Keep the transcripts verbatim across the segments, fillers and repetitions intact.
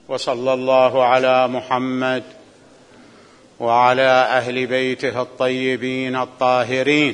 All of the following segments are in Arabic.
وصلى الله على محمد وعلى أهل بيته الطيبين الطاهرين.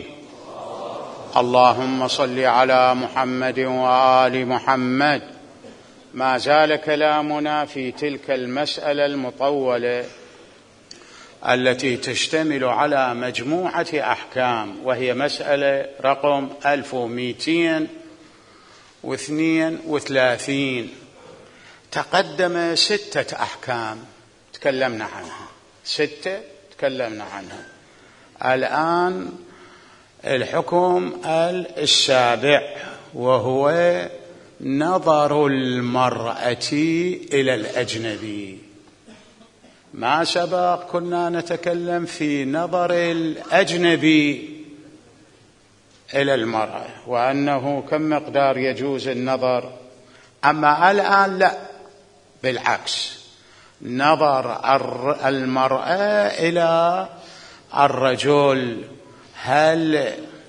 اللهم صل على محمد وآل محمد. ما زال كلامنا في تلك المسألة المطولة التي تشتمل على مجموعة أحكام، وهي مسألة رقم ألف ومئتين واثنين وثلاثين. تقدم ستة أحكام تكلمنا عنها، ستة تكلمنا عنها. الآن الحكم السابع، وهو نظر المرأة إلى الأجنبي. ما سبق كنا نتكلم في نظر الأجنبي إلى المرأة، وأنه كم مقدار يجوز النظر. أما الآن لا، بالعكس، نظر المرأة إلى الرجل هل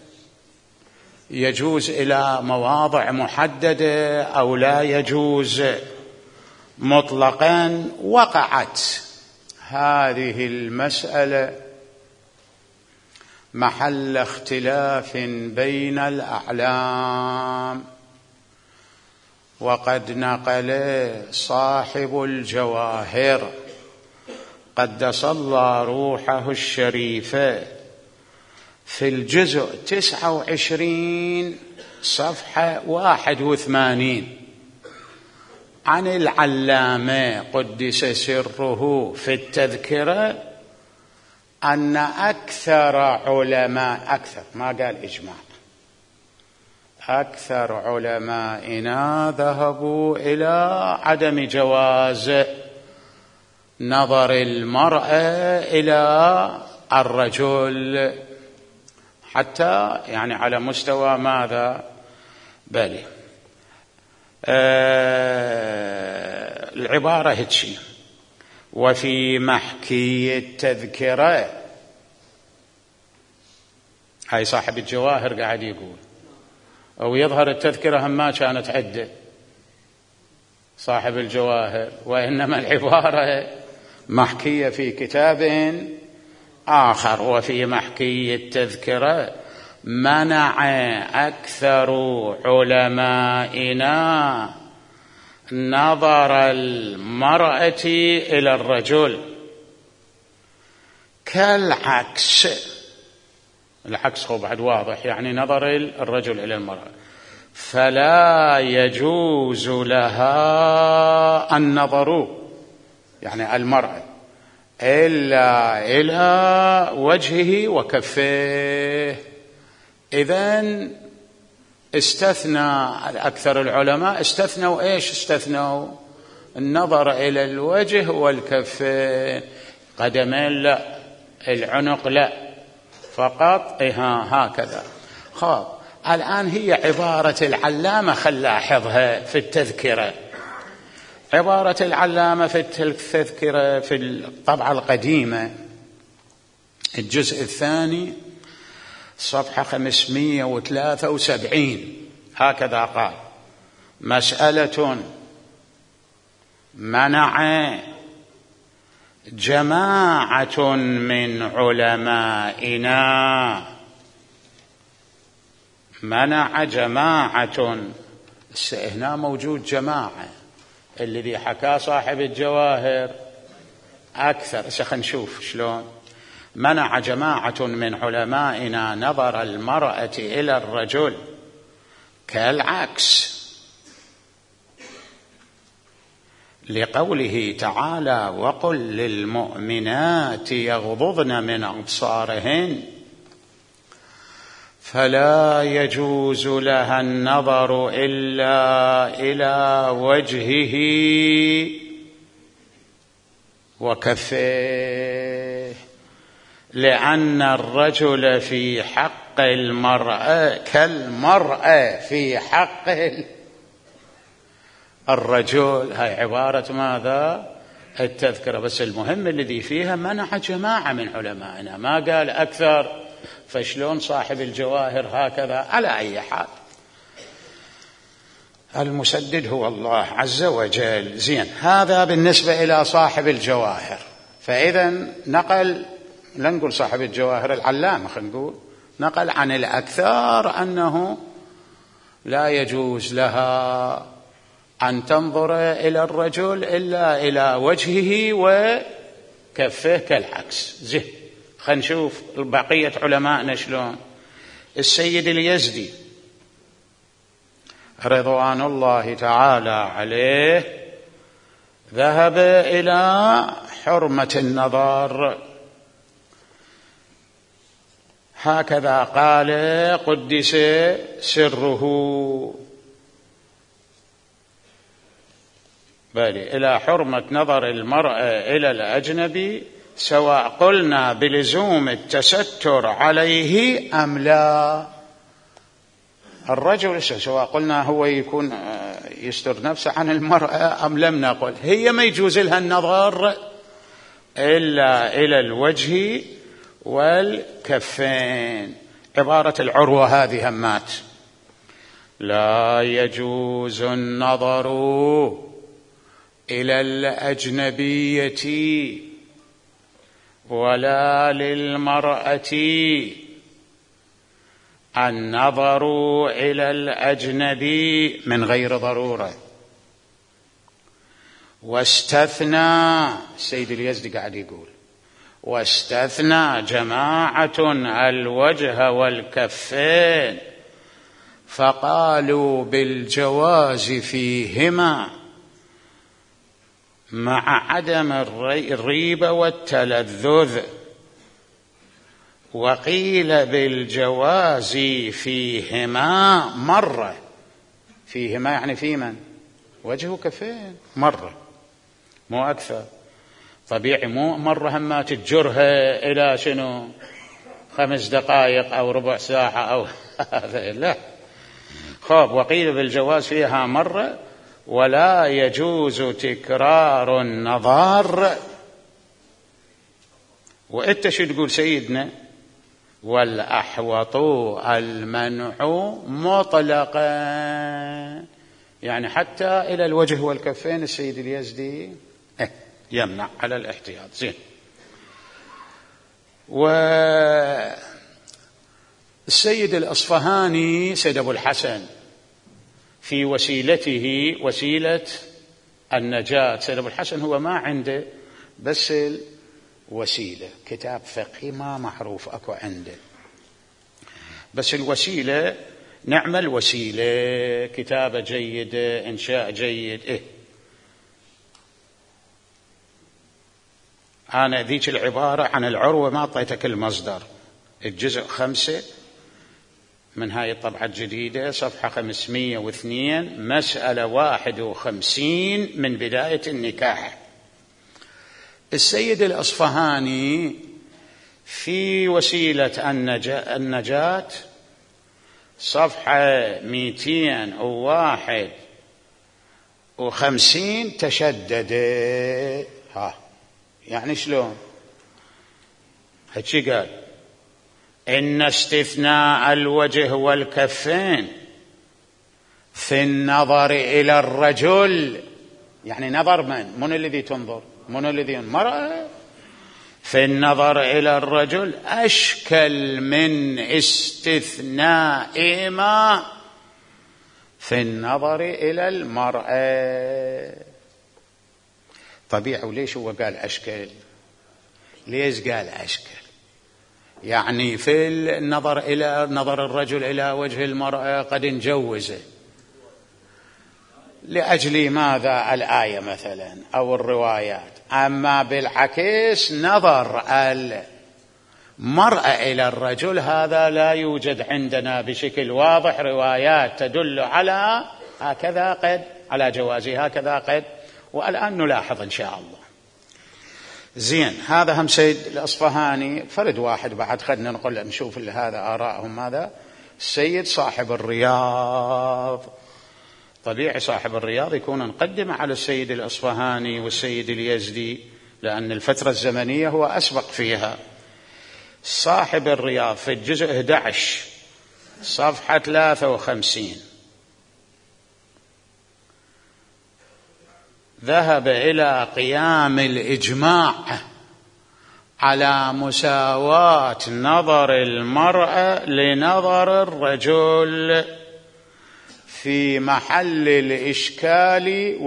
يجوز إلى مواضع محددة أو لا يجوز مطلقا. وقعت هذه المسألة محل اختلاف بين الأعلام، وقد نقل صاحب الجواهر قدس الله روحه الشريفة في الجزء تسعة وعشرين صفحة واحد وثمانين عن العلامة قدس سره في التذكرة أن أكثر علماء، أكثر ما قال إجماع، أكثر علمائنا ذهبوا إلى عدم جواز نظر المرأة إلى الرجل، حتى يعني على مستوى ماذا؟ بل آه العبارة هتشي: وفي محكي التذكرة. هاي صاحب الجواهر قاعد يقول، أو يظهر التذكرة هم ما كانت عدة صاحب الجواهر، وإنما العبارة محكية في كتاب آخر. وفي محكي التذكرة منع أكثر علمائنا نظر المرأة إلى الرجل، كالعكس. العكس هو بعد واضح، يعني نظر الرجل إلى المرأة، فلا يجوز لها النظر، يعني المرأة، إلا إلى وجهه وكفيه. إذن استثنى أكثر العلماء، استثنوا إيش؟ استثنوا النظر إلى الوجه والكفين. قدمين لا، العنق لا، فقط إها هكذا. خب الآن هي عبارة العلامة، خل لاحظها في التذكرة. عبارة العلامة في التذكرة في الطبعة القديمة الجزء الثاني صفحة خمسمائة وثلاثة وسبعين، هكذا قال: مسألة منع جماعة من علمائنا، منع جماعة، هنا موجود جماعة، الذي حكى صاحب الجواهر أكثر. خلينا نشوف شلون. منع جماعة من علمائنا نظر المرأة إلى الرجل، كالعكس، لقوله تعالى: وقل للمؤمنات يغضضن من أبصارهن، فلا يجوز لها النظر إلا إلى وجهه وكفيه، لأن الرجل في حق المرأة كالمرأة في حق الرجل. هاي عبارة ماذا؟ التذكرة. بس المهم الذي فيها منع جماعة من علمائنا، ما قال أكثر. فشلون صاحب الجواهر هكذا؟ على أي حال المسدد هو الله عز وجل. زين، هذا بالنسبة إلى صاحب الجواهر. فإذا نقل، لا نقول صاحب الجواهر، العلامة خلينا نقول، نقل عن الأكثر أنه لا يجوز لها أن تنظر إلى الرجل إلا إلى وجهه وكفه كالعكس. زين، خلينا نشوف بقية علماءنا شلون. السيد اليزدي رضوان الله تعالى عليه ذهب إلى حرمة النظر، هكذا قال قدس سره، بل إلى حرمة نظر المرأة إلى الأجنبي سواء قلنا بلزوم التستر عليه أم لا. الرجل سواء قلنا هو يكون يستر نفسه عن المرأة أم لم نقل، هي ما يجوز لها النظر إلا إلى الوجه والكفين. عبارة العروة هذه همات: لا يجوز النظر إلى الأجنبية ولا للمرأة النظر إلى الأجنبي من غير ضرورة. واستثنى، السيد اليزدي قاعد يقول، واستثنى جماعة الوجه والكفين فقالوا بالجواز فيهما مع عدم الريبة والتلذذ، وقيل بالجواز فيهما مرة. فيهما يعني في من؟ وجه وكفين مرة، مو أكثر. طبيعي مو مرة هما تجرها إلى شنو خمس دقائق أو ربع ساعة أو هذا لا. خاب، وقيل بالجواز فيها مرة ولا يجوز تكرار النظر. وإنت شو تقول سيدنا؟ والأحوط المنع مطلقا، يعني حتى إلى الوجه والكفين السيد اليزدي يمنع على الاحتياط. زين. والسيد الأصفهاني سيد أبو الحسن في وسيلته وسيلة النجاة، سيد أبو الحسن هو ما عنده بس الوسيلة، كتاب فقهي ما معروف أكو عنده، بس الوسيلة نعمل وسيلة، كتابة جيدة، إنشاء جيد. إيه أنا ذيك العبارة عن العروة ما أعطيتك المصدر، الجزء خمسة من هاي الطبعة الجديدة صفحة خمسمية واثنين مسألة واحد وخمسين من بداية النكاح. السيد الأصفهاني في وسيلة النجاة صفحة مئتين وواحد وخمسين تشدد. ها يعني شلون؟ هالشي قال: إن استثناء الوجه والكفين في النظر إلى الرجل، يعني نظر من؟ من الذي تنظر؟ من الذي المرأة؟ في النظر إلى الرجل أشكل من استثناء ما في النظر إلى المرأة. طبيعي. وليش هو قال أشكل؟ ليش قال أشكل؟ يعني في النظر إلى نظر الرجل إلى وجه المرأة قد نجوزه لأجل ماذا؟ الآية مثلا أو الروايات. أما بالعكس نظر المرأة إلى الرجل هذا لا يوجد عندنا بشكل واضح روايات تدل على هكذا قد على جوازه هكذا قد، والآن نلاحظ إن شاء الله. زين، هذا هم سيد الأصفهاني. فرد واحد بعد خلنا نقول نشوف هذا آراءهم. ماذا؟ السيد صاحب الرياض. طبيعي صاحب الرياض يكون مقدم على السيد الأصفهاني والسيد اليزدي لأن الفترة الزمنية هو أسبق فيها. صاحب الرياض في الجزء أحد عشر صفحة ثلاثة وخمسين ذهب إلى قيام الإجماع على مساواة نظر المرأة لنظر الرجل في محل الإشكال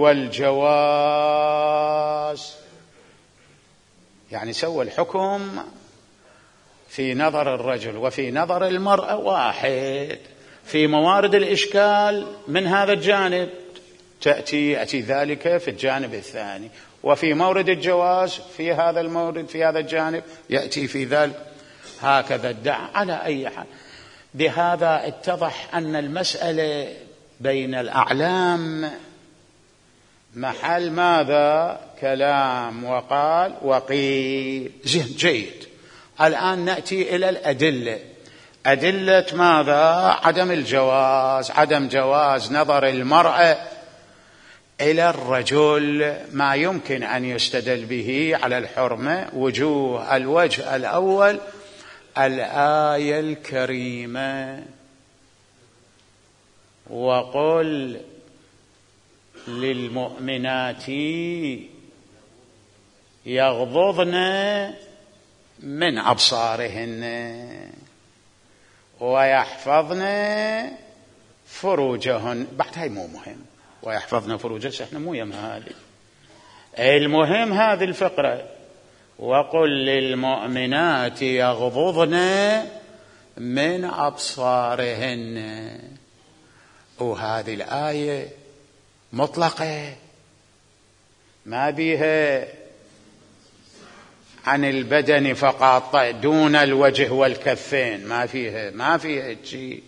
والجواز. يعني سوى الحكم في نظر الرجل وفي نظر المرأة واحد. في موارد الإشكال من هذا الجانب تأتي يأتي ذلك في الجانب الثاني، وفي مورد الجواز في هذا المورد في هذا الجانب يأتي في ذلك، هكذا ادعى. على أي حال بهذا اتضح أن المسألة بين الأعلام محل ماذا؟ كلام وقال وقيل. زين جيد. الآن نأتي إلى الأدلة. أدلة ماذا؟ عدم الجواز، عدم جواز نظر المرأة إلى الرجل. ما يمكن أن يستدل به على الحرمة وجوه. الوجه الأول الآية الكريمة: وقل للمؤمنات يغضضن من أبصارهن ويحفظن فروجهن. بعد هاي مو مهم، ويحفظن فروجهن احنا مو يم هذه المهم، هذه الفقرة: وقل للمؤمنات يغضضن من أبصارهن. وهذه الآية مطلقة ما بيها عن البدن فقط دون الوجه والكفين، ما فيها ما فيها شيء.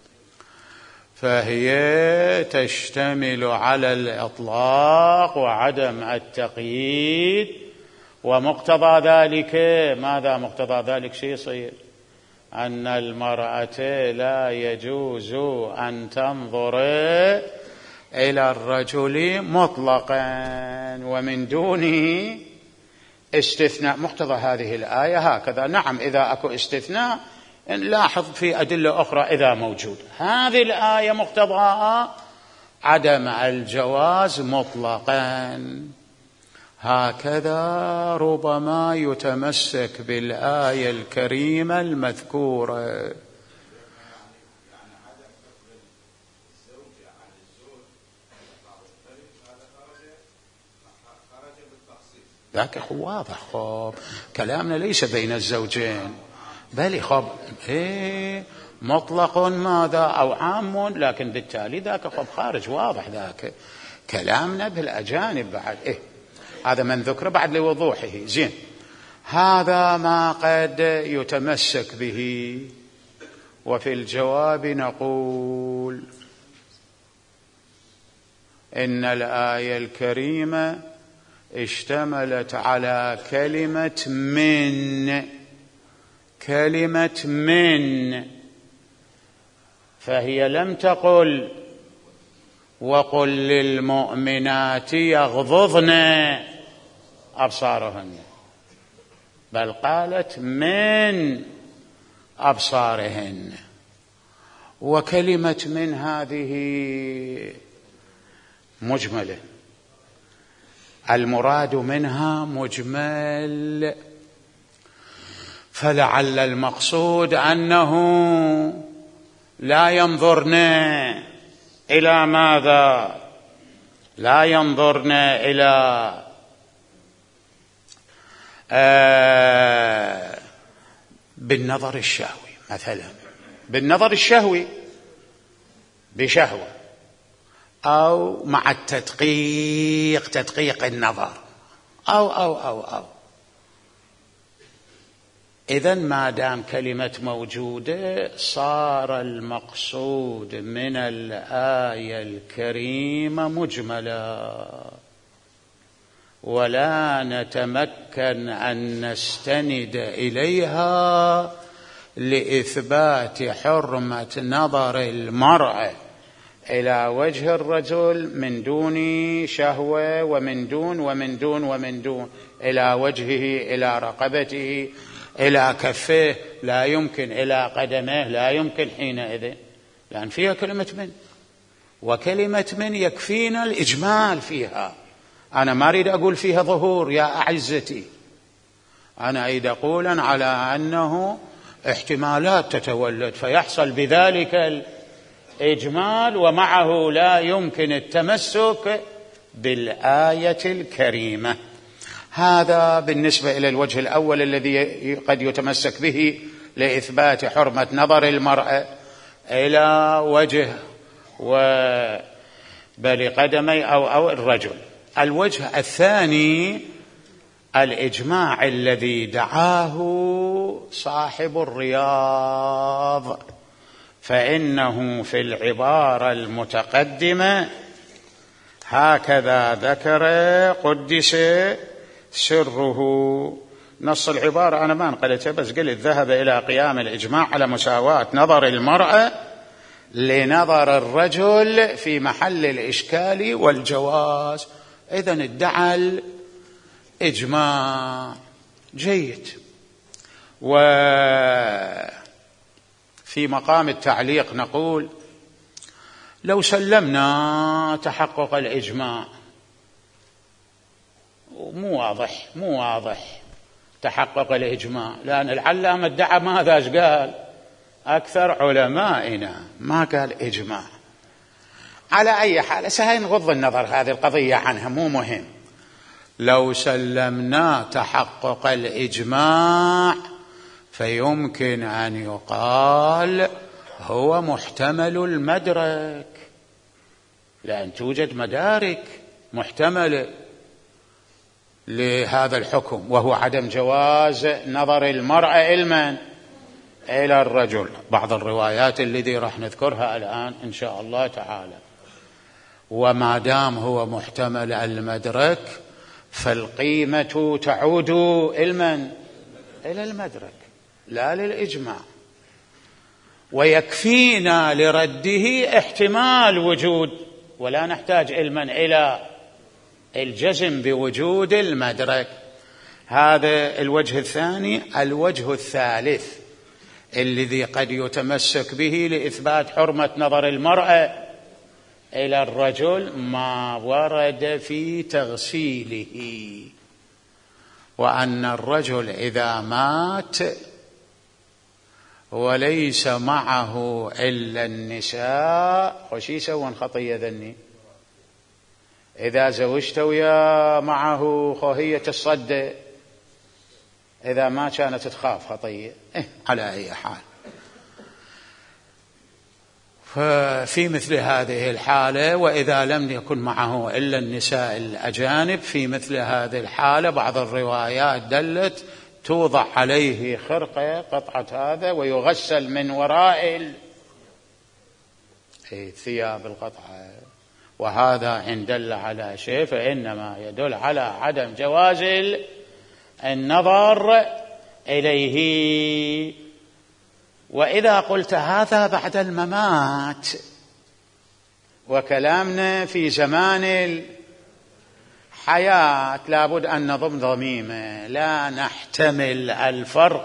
فهي تشتمل على الإطلاق وعدم التقييد. ومقتضى ذلك ماذا؟ مقتضى ذلك شيء يصير أن المرأة لا يجوز أن تنظر إلى الرجل مطلقا ومن دونه استثناء. مقتضى هذه الآية هكذا. نعم إذا أكو استثناء نلاحظ في أدلة أخرى إذا موجود. هذه الآية مقتضاها عدم الجواز مطلقا. هكذا ربما يتمسك بالآية الكريمة المذكورة. ذاك واضح. خب كلامنا ليس بين الزوجين، بل خب إيه مطلق ماذا أو عام، لكن بالتالي ذاك خب خارج واضح. ذاك كلامنا بالأجانب بعد إيه هذا من ذكر بعد لوضوحه. زين، هذا ما قد يتمسك به. وفي الجواب نقول إن الآية الكريمة اشتملت على كلمة من، كلمة من، فهي لم تقل وقل للمؤمنات يغضضن أبصارهن، بل قالت من أبصارهن. وكلمة من هذه مجملة، المراد منها مجمل، فلعل المقصود أنه لا ينظرن إلى ماذا؟ لا ينظرن إلى آه بالنظر الشهوي مثلا، بالنظر الشهوي بشهوة، أو مع التدقيق تدقيق النظر، أو أو أو أو إذن ما دام كلمة موجودة صار المقصود من الآية الكريمة مجملا، ولا نتمكن أن نستند إليها لإثبات حرمة نظر المرأة إلى وجه الرجل من دون شهوة ومن دون ومن دون ومن دون، إلى وجهه، إلى رقبته، إلى كفيه، لا يمكن، إلى قدمه لا يمكن حينئذ، لأن فيها كلمة من، وكلمة من يكفينا الإجمال فيها. أنا ما أريد أقول فيها ظهور يا أعزتي، أنا أريد أقولا على أنه احتمالات تتولد فيحصل بذلك الإجمال، ومعه لا يمكن التمسك بالآية الكريمة. هذا بالنسبة إلى الوجه الأول الذي قد يتمسك به لإثبات حرمة نظر المرأة إلى وجه وبل قدمي أو, أو الرجل. الوجه الثاني الإجماع الذي دعاه صاحب الرياض، فإنه في العبارة المتقدمة هكذا ذكر قدس سره. نص العبارة أنا ما انقلته بس قلت ذهب إلى قيام الإجماع على مساواة نظر المرأة لنظر الرجل في محل الإشكال والجواز. إذن ادعى الإجماع. جيد. وفي مقام التعليق نقول لو سلمنا تحقق الإجماع، مو واضح مو واضح تحقق الإجماع، لأن العلامة ادعى ماذا قال؟ أكثر علمائنا ما قال إجماع. على أي حال سنغض النظر هذه القضية عنها، مو مهم. لو سلمنا تحقق الإجماع فيمكن أن يقال هو محتمل المدرك، لأن توجد مدارك محتملة لهذا الحكم، وهو عدم جواز نظر المرأة علما إلى الرجل. بعض الروايات التي راح نذكرها الآن إن شاء الله تعالى. وما دام هو محتمل المدرك فالقيمة تعود علما إلى المدرك لا للإجماع، ويكفينا لرده احتمال وجود، ولا نحتاج علما إلى الجزم بوجود المدرك. هذا الوجه الثاني. الوجه الثالث الذي قد يتمسك به لإثبات حرمة نظر المرأة إلى الرجل ما ورد في تغسيله، وأن الرجل إذا مات وليس معه إلا النساء وش يسوون خطية ذني؟ إذا زوجت ويا معه خوهية الصد إذا ما كانت تخاف خطية. إيه على أي حال ففي مثل هذه الحالة، وإذا لم يكن معه إلا النساء الأجانب في مثل هذه الحالة بعض الروايات دلت توضع عليه خرقة قطعة هذا ويغسل من وراء الثياب القطعة، وهذا إن دل على شيء فإنما يدل على عدم جواز النظر إليه. وإذا قلت هذا بعد الممات وكلامنا في زمان الحياة لابد أن نضم ضميمة، لا نحتمل الفرق.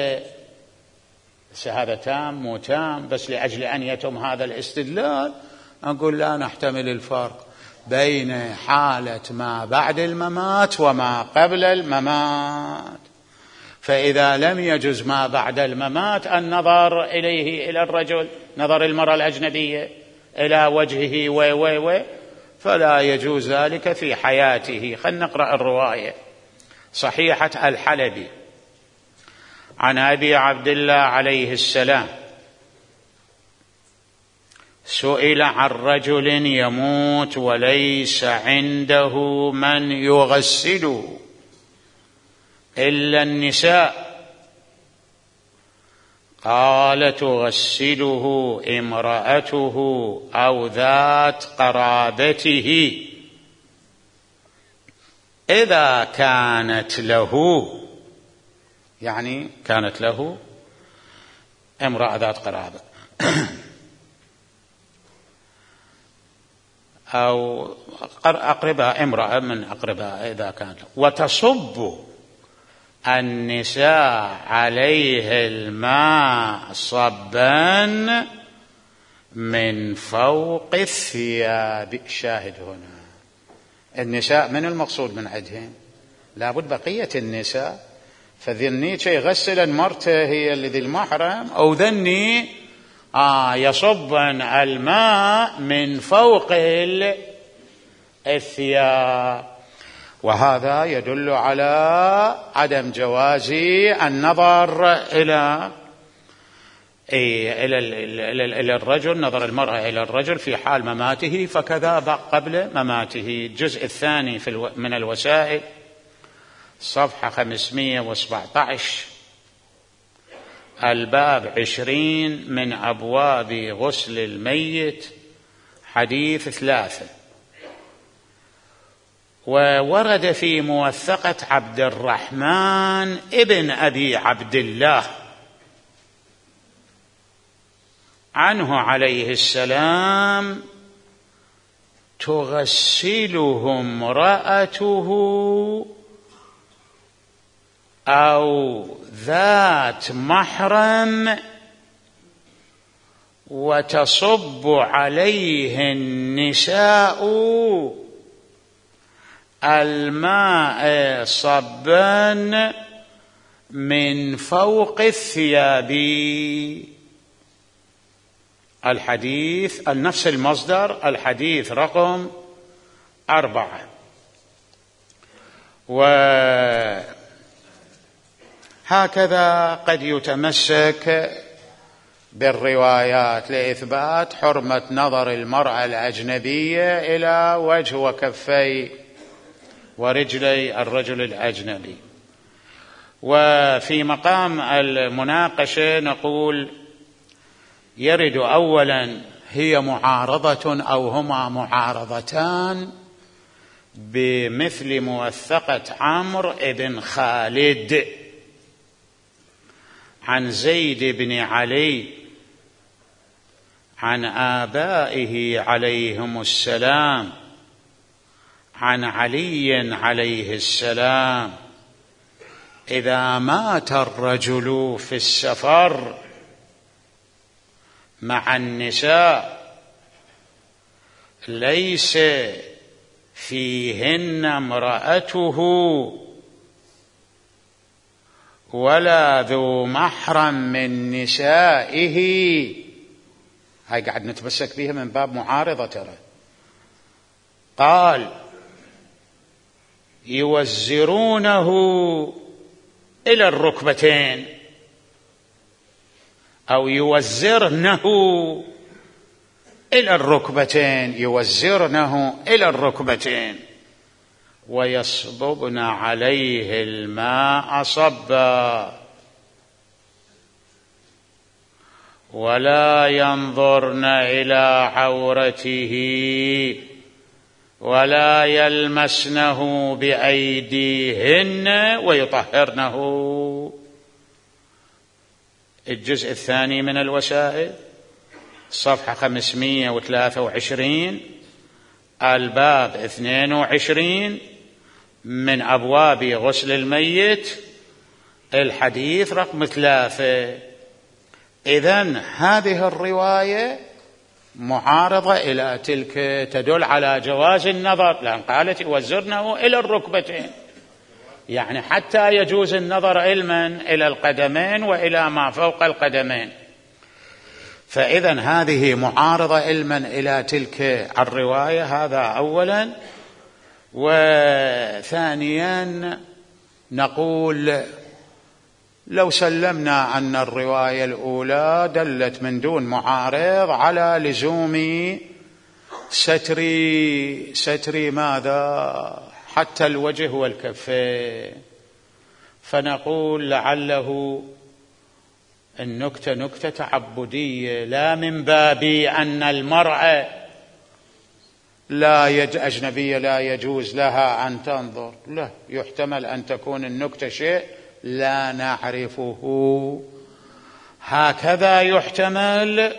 بس هذا تام مو تام، بس لأجل أن يتم هذا الاستدلال أقول لا نحتمل الفرق بين حالة ما بعد الممات وما قبل الممات. فإذا لم يجز ما بعد الممات النظر إليه إلى الرجل، نظر المرأة الأجنبية إلى وجهه و و و فلا يجوز ذلك في حياته. خلينا نقرأ الرواية. صحيحة الحلبي عن أبي عبد الله عليه السلام سئل عن رجل يموت وليس عنده من يغسله إلا النساء، قال تغسله امرأته أو ذات قرابته إذا كانت له، يعني كانت له امرأة ذات قرابة أو أقربها امرأة من أقربها إذا كانت له، وتصب النساء عليه الماء صبا من فوق الثياب. شاهد هنا النساء من المقصود من عندهم؟ لابد بقية النساء. فذني يغسل مرته هي اللي ذي المحرم، أو ذني آه يصبن الماء من فوق الثياب. وهذا يدل على عدم جواز النظر إلى إلى إلى الرجل، نظر المرأة إلى الرجل في حال مماته، فكذا قبل مماته. الجزء الثاني في من الوسائل، صفحة خمسمائة وسبعة عشر، الباب عشرين من أبواب غسل الميت، حديث ثلاثة. وورد في موثقة عبد الرحمن ابن أبي عبد الله عنه عليه السلام: تغسله امرأته أو ذات محرم وتصب عليه النساء الماء صبا من فوق الثياب. الحديث نفس المصدر، الحديث رقم أربعة. وهكذا قد يتمسك بالروايات لإثبات حرمة نظر المرأة الأجنبية إلى وجه وكفي ورجلي الرجل الأجنبي. وفي مقام المناقشة نقول: يرد أولا هي معارضة أو هما معارضتان بمثل موثقة عمرو بن خالد عن زيد بن علي عن آبائه عليهم السلام عن علي عليه السلام: إذا مات الرجل في السفر مع النساء ليس فيهن امرأته ولا ذو محرم من نسائه. هاي قاعد نتمسك بها من باب معارضة ترى. قال: يوزرونه إلى الركبتين أو يوزرنه إلى الركبتين، يوزرنه إلى الركبتين ويصببن عليه الماء صبا ولا ينظرن إلى عورته ولا يلمسنه بأيديهن ويطهرنه. الجزء الثاني من الوسائل، صفحة خمسمائة وثلاثة وعشرين، الباب اثنين وعشرين من أبواب غسل الميت، الحديث رقم ثلاثة. إذن هذه الرواية معارضة إلى تلك، تدل على جواز النظر، لأن قالت يوزرنه إلى الركبتين، يعني حتى يجوز النظر علما إلى القدمين وإلى ما فوق القدمين. فإذن هذه معارضة علما إلى تلك الرواية، هذا أولا. وثانيا نقول: لو سلمنا أن الرواية الأولى دلت من دون معارض على لزوم ستر ستر ماذا حتى الوجه والكفين، فنقول لعله النكتة نكتة تعبدية، لا من باب أن المرأة لا يج... أجنبية لا يجوز لها أن تنظر، لا، يحتمل أن تكون النكتة شيء لا نعرفه، هكذا يحتمل.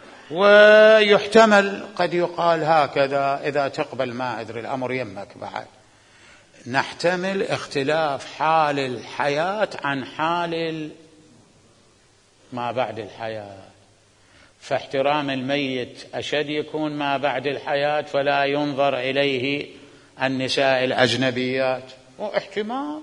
ويحتمل قد يقال هكذا إذا تقبل، ما أدري الأمر يمك بعد، نحتمل اختلاف حال الحياة عن حال ما بعد الحياة، فاحترام الميت أشد يكون ما بعد الحياة، فلا ينظر إليه النساء الأجنبيات، واحتمال.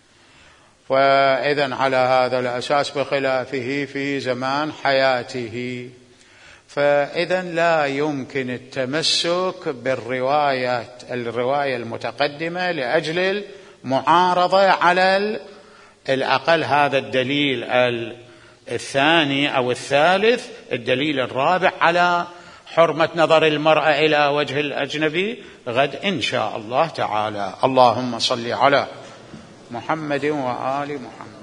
فإذن على هذا الأساس بخلافه في زمان حياته، فإذن لا يمكن التمسك بالرواية الرواية المتقدمة لأجل المعارضة على الأقل هذا الدليل الثاني أو الثالث. الدليل الرابع على حرمة نظر المرأة إلى وجه الأجنبي غد إن شاء الله تعالى. اللهم صل على محمد وآل محمد.